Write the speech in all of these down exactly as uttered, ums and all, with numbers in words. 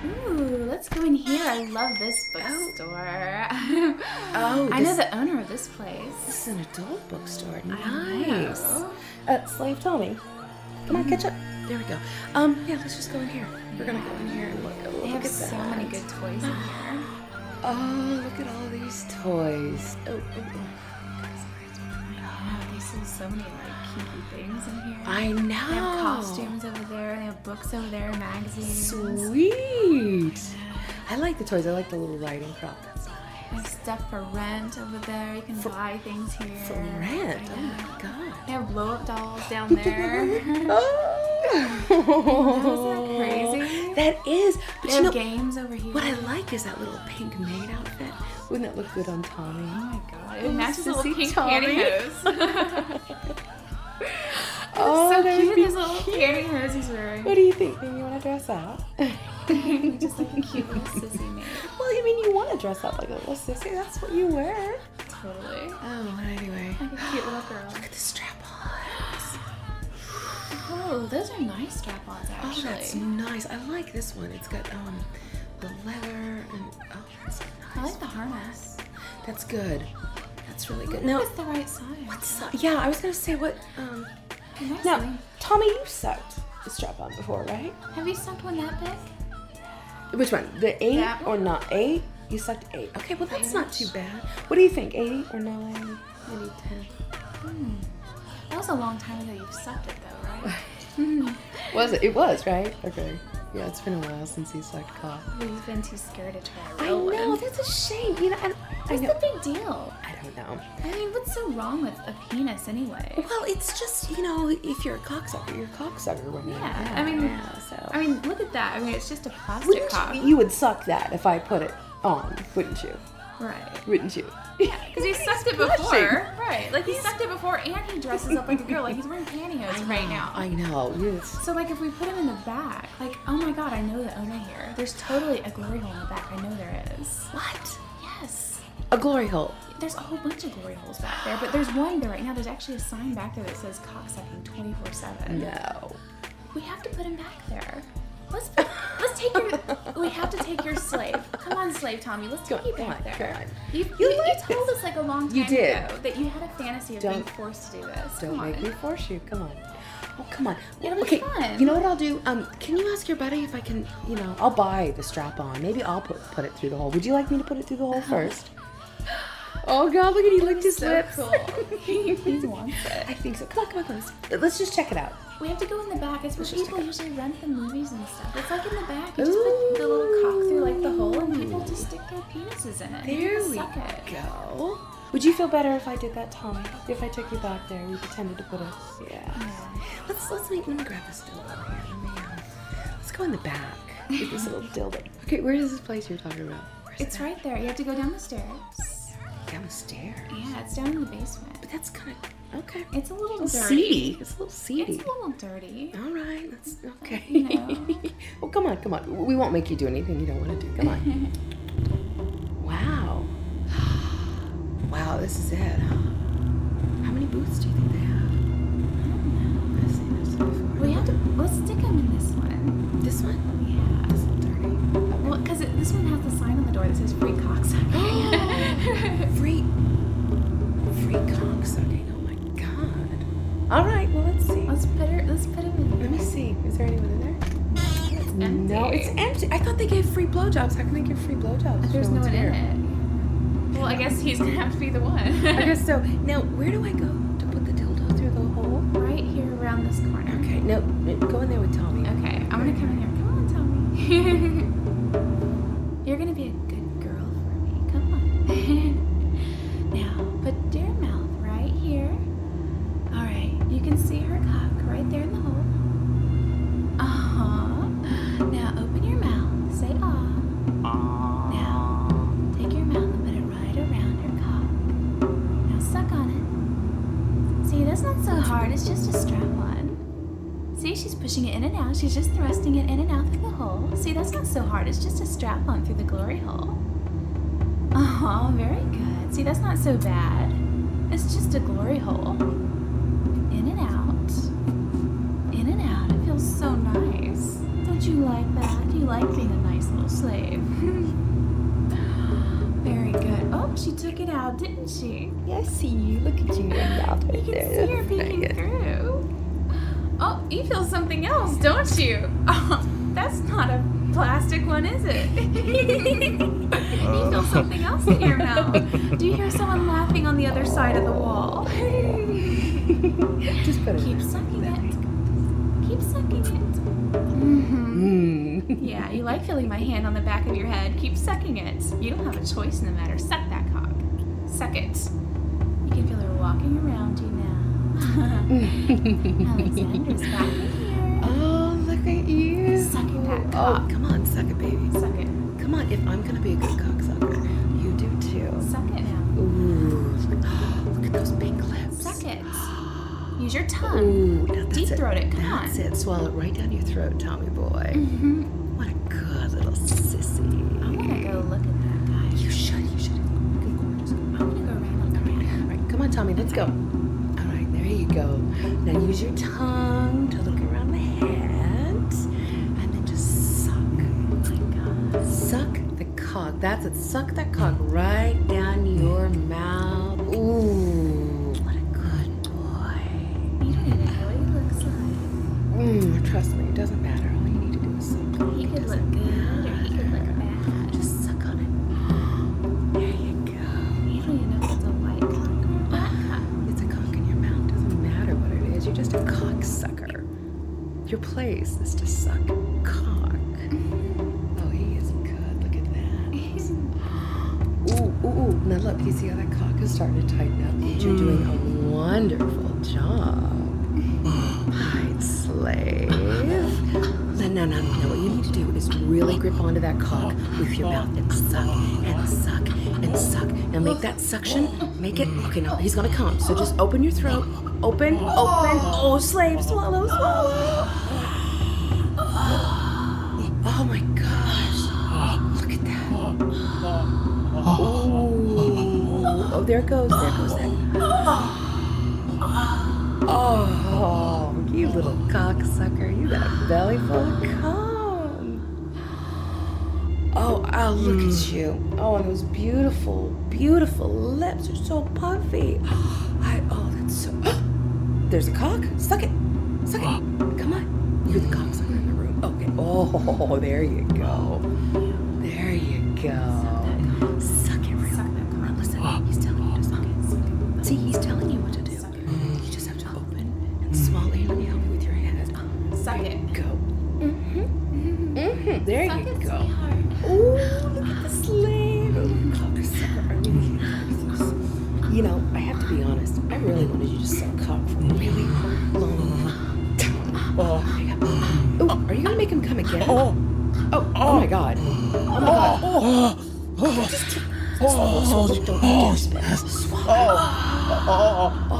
Ooh, let's go in here. I love this bookstore. Oh, oh I know the owner of this place. This is an adult bookstore. Nice. I know. Uh, Slave Tommy, come on, catch up. There we go. Um, yeah, let's just go in here. We're gonna go in here and look. Oh, They look have at so that. many good toys in here. Oh, look at all these toys. Oh, oh, oh. Yeah, they sell so many like kinky things in here. I know. They have costumes over there. They have books over there, magazines. Sweet. I like the toys. I like the little riding crop. That's They nice. have stuff for rent over there. You can For- buy things here. For rent. I Oh know. my god. They have blow-up dolls down there. Oh. Isn't that crazy? That is. But They you have know, games over here. what I like is that little pink maid outfit. Wouldn't that look good on Tommy? Oh my god. It Oh, matches the little sissy pink Tommy. pantyhose. Oh, so that'd cute be in his little pantyhose he's wearing. What do you think? Maybe you want to dress up? Just like a cute little sissy maid. Well, I mean, you want to dress up like a little sissy. That's what you wear. Totally. Oh, anyway. Like a cute little girl. Look at the strap-ons. Oh, those are nice strap-ons Oh, actually. that's nice. I like this one. It's got um the leather and oh, that's so I nice. like the harness. That's good. That's really good. Now, Now, it's the right size. what's yeah? I was gonna say what um. Nicely. Now, Tommy, you've sucked a strap-on before, right? Have you sucked one that big? Which one? The eight That or one? not? Eight? You sucked eight. Okay, well that's Eight not inch. too bad. What do you think? Eight or nine? Maybe ten. Hmm. That was a long time ago you've sucked it though, right? Was it? It was, right? Okay. Yeah, it's been a while since you sucked cock. We've been too scared to try a I real know, one. that's a shame. You know, I, I What's know. the big deal? I don't know. I mean, what's so wrong with a penis anyway? Well, it's just, you know, if you're a cocksucker, you're a cocksucker when you're Yeah, I mean, yeah, so. I mean, look at that. I mean, it's just a plastic Wouldn't cock. you, you would suck that if I put it on, wouldn't you? Right. Wouldn't you? Yeah, because he sucked it blushing. before. Right. Like he sucked it before and he dresses up like a girl. Like he's wearing pantyhose right now. I know. Yes. So like if we put him in the back, like, oh my god, I know the owner here. There's totally a glory hole in the back. I know there is. What? Yes. A glory hole. There's a whole bunch of glory holes back there, but there's one there right now. There's actually a sign back there that says cocksucking twenty-four seven. No. We have to put him back there. Let's put, let's take your. We have to take your slave. Come on, slave Tommy. Let's take Come you on, back come there. on. You, You you, you like told this. us like a long time You did. ago that you had a fantasy of Don't- being forced to do this. Don't Come make on. me force you. Come on. Oh, come on. It'll be okay. fun. You know what I'll do? Um, can you ask your buddy if I can? You know, I'll buy the strap on. Maybe I'll put put it through the hole. Would you like me to put it through the hole first? Oh God! Look at he licked his So lips. cool. he he wants it. I think so. Come on, come on, come on. Let's, let's just check it out. We have to go in the back. It's where Let's just people check it usually rent the movies and stuff. It's like in the back. You just put the little cock through like the hole, and people just stick their penises in it. You There just we suck it. go. Would you feel better if I did that, Tommy? If I took you back there, we pretended to put us. Yeah. Yeah. Let's let's make. Let me grab this dildo over here. Let me. Um, let's go in the back with this little dildo. Okay, where is this place you're talking about? Where's It's it at? right there. You have to go down the stairs. Down the stairs. Yeah, it's down in the basement. But that's kind of okay. It's a little It's a little dirty. seedy. It's a little seedy. It's a little dirty. All right. That's okay. You know. Well, come on, come on. We won't make you do anything you don't want to do. Come on. Wow. Wow, this is it, huh? How many booths do you think they have? I've seen this before. We have to. Let's stick them in this one. This one? Yeah. This is dirty. Well, because this one has the sign on the door that says free cocksucking. Free, free cocksucking. Oh my God. All right. Well, let's see. Let's put her. Let's put him in. Let me see. Is there anyone in there? It's empty. No, it's empty. I thought they gave free blowjobs. How can they give free blowjobs? if There's no one's one in here? it. Well, I guess he's gonna have to be the one. I guess so. Now, where do I go to put the dildo through the hole? Right here around this corner. Okay. No, go in there with Tommy. Okay, I'm gonna come in here. Come on, Tommy. You're gonna be a good girl for me. Come on. Now, put your mouth right here. All right. You can see her cock right there in the hole. Uh huh. Now open your mouth. Say ah. Now take your mouth and put it right around her cock. Now suck on it. See, that's not so hard. It's just a strap on. See, she's pushing it in and out. She's just thrusting it in and out through the hole. See, that's not so hard. It's just a strap on through the glory hole. Oh, very good. See, that's not so bad. It's just a glory hole. In and out. In and out. It feels so nice. Don't Don't you like that? You like being a nice little slave. Very good. Oh, she took it out, didn't she? Yeah, I see you. Look at you, your mouth right You there. can see her peeking through. Oh, you feel something else, don't you? Oh, that's not a plastic one, is it? You feel something else in your mouth. Do you hear someone laughing on the other side of the wall? Just put it Keep in. sucking it. Keep sucking it. Mm-hmm. Mm. Yeah, you like feeling my hand on the back of your head. Keep sucking it. You don't have a choice in the matter. Suck that cock. Suck it. You can feel her walking around you now. Alexander's back in here. Oh, look at you. Sucking that Oh, cock. come on, suck it, baby. Suck it. Come on, if I'm gonna be a good cocksucker, you do too. Suck it now. Ooh, look at those pink lips. Suck it. Use your tongue. Ooh, now that's Deep it. throat it. Come That's on. it. Swallow it right down your throat, Tommy boy. Mm-hmm. What a good little sissy. I'm gonna go look at that guy. You should. You should. Look gorgeous. I'm gonna go around and around. All right, come on, Tommy. Let's go. All right, there you go. Now use your tongue to look around the head, and then just suck. Oh my God. Suck the cock. That's it. Suck that cock right down your mouth. Ooh, what a good boy. You don't even know what he looks like. Mm, trust me, it doesn't matter. All you need to do is suck. He could look good or he could look bad. Just suck on it. There you go. You don't even know if it's a white cock or a black cock. It's a cock in your mouth. Doesn't matter what it is. You're just a cock sucker. Your place is to suck cock. Oh, he is good. Look at that. Ooh, ooh, ooh. Now look, you see how that cock is starting to tighten up? You're doing a wonderful job. Right, slave. No, no, no, no. What you need to do is really grip onto that cock with your mouth and suck and suck and suck. Now make that suction. Make it. Okay, no, he's gonna come. So just open your throat. Open, open. Oh, slave, swallow, swallow. Oh my gosh. Look at that. Oh, oh, there it goes. There goes that. Oh, you little cocksucker. You got a belly full of cum. Oh, oh, look at you. Oh, and those beautiful, beautiful lips are so puffy. I, oh, that's so. There's a cock. Suck it. Suck it. Come on. You're the cocksucker in the room. Okay. Oh, there you go. There you go. Suck it real. Now listen, he's telling you to suck it. See, he's telling you what to do. You just have to open and swallow. Here, let me help you with your head. Suck it. Go. Mm-hmm. Mm-hmm. There Suck you it, go. sweetheart. Ooh, look at the slave. Cocksucker. I really You know, I have to be honest. I really wanted you to suck cock for a really long time. Oh, there you go. Ooh, are you gonna make him come again? Oh, oh, oh my God. Oh my God. Oh, just swallow, swallow. Don't dare spit. Swallow. Oh,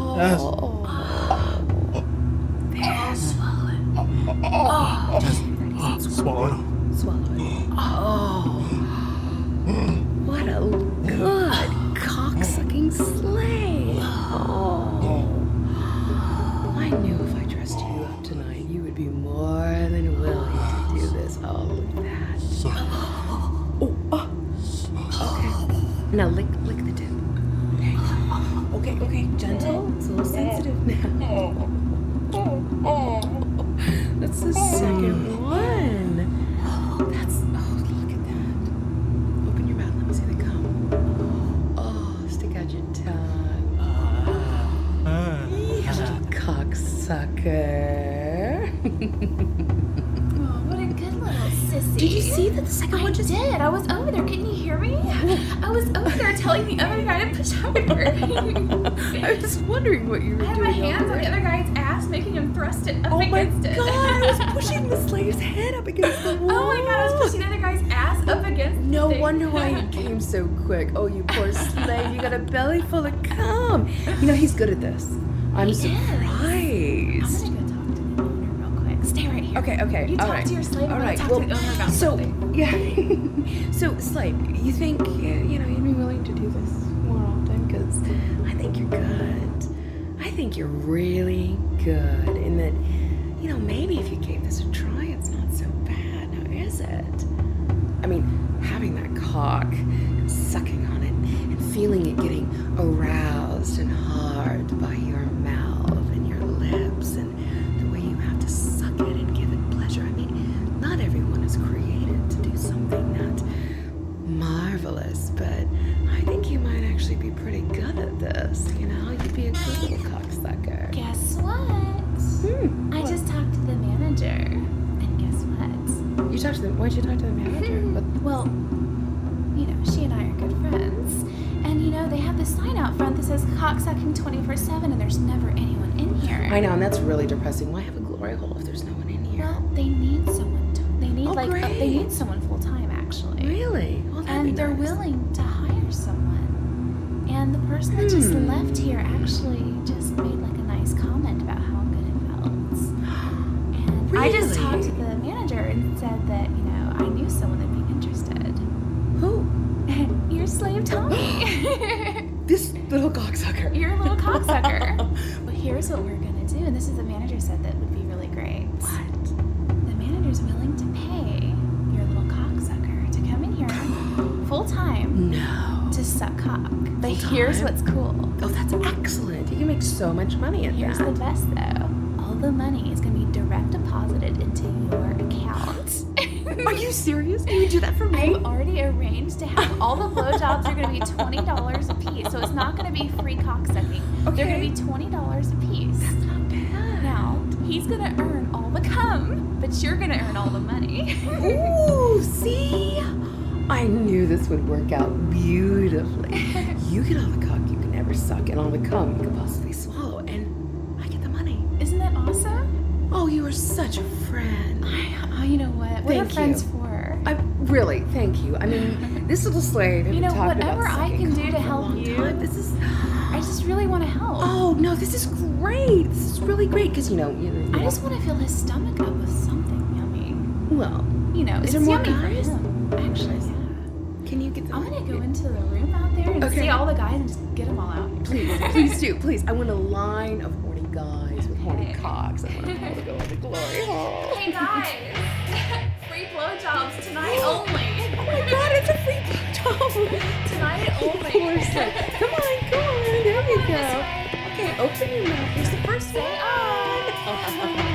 there. Swallow it. Oh, just Swallow. swallow it. Oh, what a good cock-sucking slave. Oh, I knew if I dressed you up tonight, you would be more than willing to do this. Oh, look at that. Oh, oh. Okay. Now lick, lick the tip. There you go. Okay, okay, gentle. It's a little sensitive now. That's the second one. That's, oh, look at that. Open your mouth, let me see the cum. Oh, stick out your tongue. You little cocksucker. Oh, what a good little sissy. Did you see that the second I one just... did. I was over there. Couldn't you hear me? I was over there telling the other guy to push harder. I was wondering what you were I had doing. my hands over on the there. other guy's ass, making him thrust it up Oh my against it. God, I was pushing the slave's head up against the wall. Oh my God, I was pushing the other guy's ass up against No the thing. wonder why he came so quick. Oh, you poor slave, you got a belly full of cum. You know, he's good at this. I'm He is. surprised. I'm gonna go talk to the owner real quick. Stay right here. Okay, okay, You all talk right. to your slave. I'm All gonna right, talk well, to the owner about so, something. yeah. So, slave, you think, uh, you know, you'd be willing to do this more often? Because I think you're good. I think you're really good in that, you know, maybe if you gave this a try, it's not not so bad, now is it? I mean, having that cock and sucking on it and feeling it getting aroused and hard by your mouth and your lips and the way you have to suck it and give it pleasure. I mean, not everyone is created to do something that marvelous, but I think you might actually be pretty good at this. You know, you'd be a good little cocksucker. Guess what? Hmm, I what? just talked to the manager. And guess what? You talked to them. Why'd you talk to the manager? What? Well, you know, she and I are good friends. And, you know, they have this sign out front that says cocksucking twenty-four seven, and there's never anyone in here. I know, and that's really depressing. Why have a glory hole if there's no one in here? Well, they need someone. To, they need, Oh, like, great. uh, they need someone full time, actually. Really? Oh, that'd be And they're nice. willing to hire someone. And the person that just Hmm. left here actually just made, like, a nice comment about how good it felt. And I just Really? talked to the manager and said that, you know, I knew someone that'd be interested. Who? Your slave Tommy. This little cocksucker. You're a little cocksucker. But here's what we're gonna do, and this is the manager said that would be really great. What? The manager's willing to pay your little cocksucker to come in here full time No. to suck cock. But Full here's time? what's cool. Oh, that's excellent. You can make so much money at Here's that. the best though. All the money is gonna be direct deposited into your account. Are you serious? Can you do that for me? I've already arranged to have all the blowjobs are going to be twenty dollars a piece. So it's not going to be free cocksucking. They're going to be twenty dollars a piece. That's not bad. Now, he's going to earn all the cum, but you're going to earn all the money. Ooh, see? I knew this would work out beautifully. You get all the cock you can ever suck and all the cum you could possibly swallow, and I get the money. Isn't that awesome? Oh, you are such a friend. I, oh, you know what? What Thank are friends you. for? I really, thank you. I mean, this little slave. You know, talked whatever about I sucking can do cock to for a help long you. time. This is. I just really want to help. Oh no, this is great. This is really great because you know, you know. I just want to fill his stomach up with something yummy. Well, You know, Is it's there more yummy guys? for him. Actually, yeah. can you get the? I'm gonna go into the room out there and Okay. see all the guys and just get them all out. Please, please do, please. I want a line of horny guys with horny Okay. cocks. I want them all to go in the glory hole. Hey guys, free blowjobs tonight only. Oh my God, it's a free blowjob. Tonight Of only. course. Come on, come on. There we Come on, go. this way. Okay, open your mouth. Here's the first Say one. on.